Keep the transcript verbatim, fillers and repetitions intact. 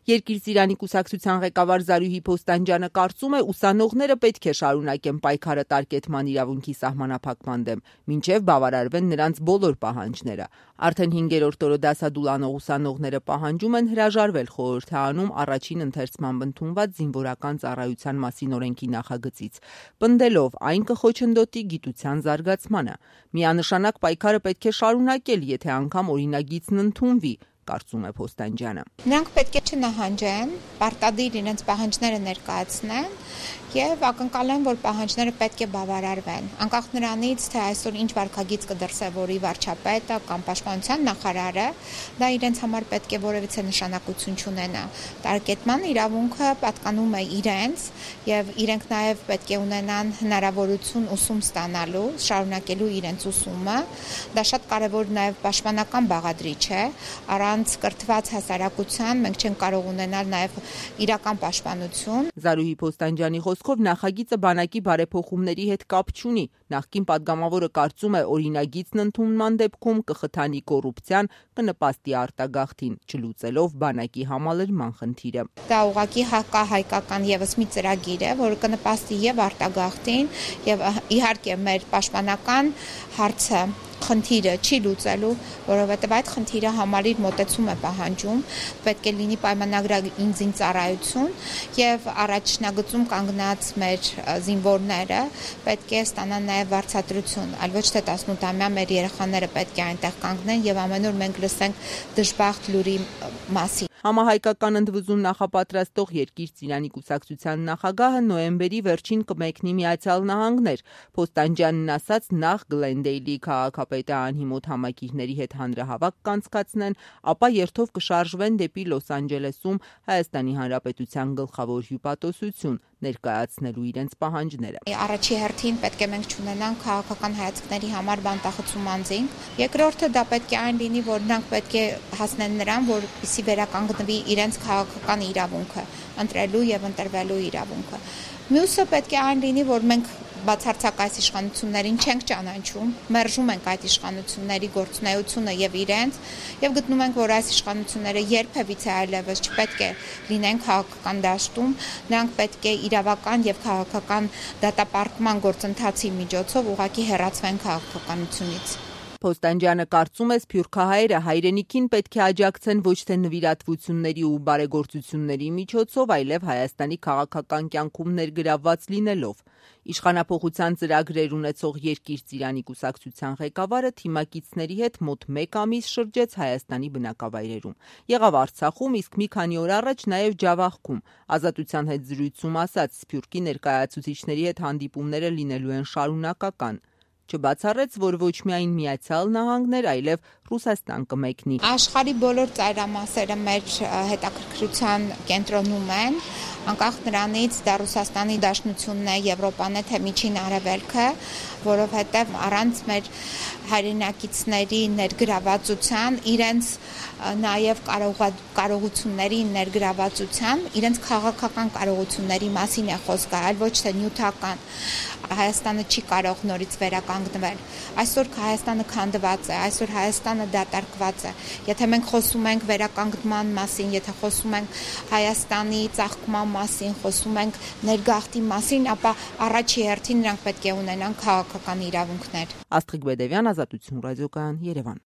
Երկիր Ծիրանի կուսակցության ղեկավար Զարուհի Փոստանջյանը կարծում է, ուսանողները պետք է շարունակեն պայքարը տարկետման իրավունքի սահմանափակման դեմ, մինչև բավարարվեն նրանց բոլոր պահանջները։ Արդեն հինգերորդ օրը դասադուլանող ուսանողները պահանջում են հրաժարվել խորհրդարանում առաջին ընթերցման ընդունված զինվորական ծառայության մասին օրենքի նախագծից, պնդելով այն կխոչընդոտի գիտության զարգացմանը։ Միանշանակ պայքարը պետք է շարունակել, եթե անգամ օրինագիծն ընդունվի, կարծում է Փոստանջյանը։ Նրանք պետք է չնահանջեն, պարտադիր իրենց պահանջները ներկայացնեն եւ ակնկալեն, որ պահանջները պետք է բավարարվեն, անկախ նրանից, թե այսօր ինչ վարքագիծ կդրսևորի վարչապետը կամ պաշտպանության նախարարը, դա իրենց համար պետք է որևիցե նշանակություն չունենա։ Տարկետման իրավունքը պատկանում է իրենց եւ իրենք նաեւ պետք է ունենան հնարավորություն ուսում ստանալու, շարունակելու իրենց ուսումը։ Դա շատ կարեւոր նաեւ պաշտպանական բաղադրիչ է։ Առանց կրթված հասարակության մենք չենք կարող ունենալ նաեւ իրական պաշտպանություն։ Զարուհի Փոստանջյանի խոսքով նախագիծը բանակի բարեփոխումների հետ կապ չունի։ Նախկին падգամավորը կարծում է, օրինագիծն ընդունման դեպքում կխթանի կոռուպցիան, կնպաստի արտագաղթին, չլուծելով բանակի համալրման խնդիրը։ Դա ուղղակի հակահայկական եւս մի ծրագիր է, որը կնպաստի եւ արտագաղթին, եւ իհարկե մեր պաշտպանական հարցը խնդիրը չի լուծելու, որովհետև այդ խնդիրը համալիր մոտեցում է պահանջում, պետք է լինի պայմանագրային զինծառայություն եւ առաջնագծում կանգնած մեր զինվորները պետք է ստանան նաեւ վարձատրություն, այլ ոչ թե տասնութամյա մեր երեխաները պետք է այնտեղ կանգնեն եւ ամեն օր մենք լսենք դժբախտ լուրի մասին։ Համահայկական ընդվզում նախապատրաստող Երկիր Ծիրանի կուսակցության նախագահը նոյեմբերի վերջին կմեկնի Միացյալ Նահանգներ։ Փոստանջյանն ասաց, նախ Գլենդեյլի քաղաքապետարանի մոտ համակիրների հետ հանրահավաք կանցկացնեն, ապա երթով կշարժվեն դեպի Լոս Անջելեսում Հայաստանի Հանրապետության գլխավոր հյուպատոսություն, ներկայացնելու իրենց պահանջները։ Առաջի հերթին պետք է մենք չունենանք քաղաքական հայացքների համար բանտախցում անձինք։ Երկրորդը դա պետք է այն լինի, որ նրանք պետք է հասնեն նրան, որպեսզի վերականգնվի իրենց քաղաքական իրավունքը, ընտրելու եւ ընտրվելու իրավունքը։ Մյուսը պետք է այն լինի, որ մենք բացարձակ այս իշխանություններին չենք ճանաչում, մերժում ենք այդ իշխանությունների գործունեությունը եւ իրենց եւ գտնում ենք, որ այս իշխանությունները երբևիցե այլևս չպետք է լինեն քաղաքական դաշտում, նրանք պետք է իրավական եւ քաղաքական դատապարտման գործընթացի միջոցով ուղղակի հեռացվեն քաղաքականությունից։ Փոստանջյանը կարծում է, սփյուռքահայերը հայրենիքին պետք է աջակցեն ոչ թե նվիրատվությունների ու բարեգործությունների միջոցով, այլև Հայաստանի քաղաքական կյանքում ներգրավված լինելով։ Իշխանափոխության ծրագրեր ունեցող Երկիր Ծիրանի կուսակցության ղեկավարը թիմակիցների հետ մոտ մեկ ամիս շրջեց Հայաստանի բնակավայրերում։ Եղավ Արցախում, իսկ մի քանի օր առաջ նաև Ջավախքում։ Ազատության հետ զրույցում ասաց, սփյուռքի ներկայացուցիչների հետ հանդիպումները լինելու են շարունակական։ Չբացառեց, որ ոչ միայն Միացյալ Նահանգներ, այլև Ռուսաստան կմեկնի։ Աշխարհի բոլոր ծայրամասերը մեր հետաքրքրության կենտրոնում են, անկախ նրանից դա Ռուսաստանի Դաշնությունն է, Եվրոպան է, թե Միջին Արևելքը, որովհետև առանց մեր հայրենակիցների ներգրավվածության, իրենց նաև կարողությունների ներգրավվածության, իրենց քաղաքական կարողությունների մասին է խոսքը, այլ ոչ թե նյութական։ Հայաստանը չի կարող նորից վերականգնվել։ Այսօր Հայաստանը քանդված է, այսօր Հայաստանը դատարկված է։ Եթե մենք խոսում ենք վերականգնման մասին, եթե խոսում ենք Հայաստանի ծաղկման մասին, խոսում ենք ներգաղթի մասին, ապա առաջի հերթին նրանք պետք է ունենան քաղաքական իրավունքներ։ Աստղիկ Բեդևյան, Ազատություն ռադիոկայան, Երևան։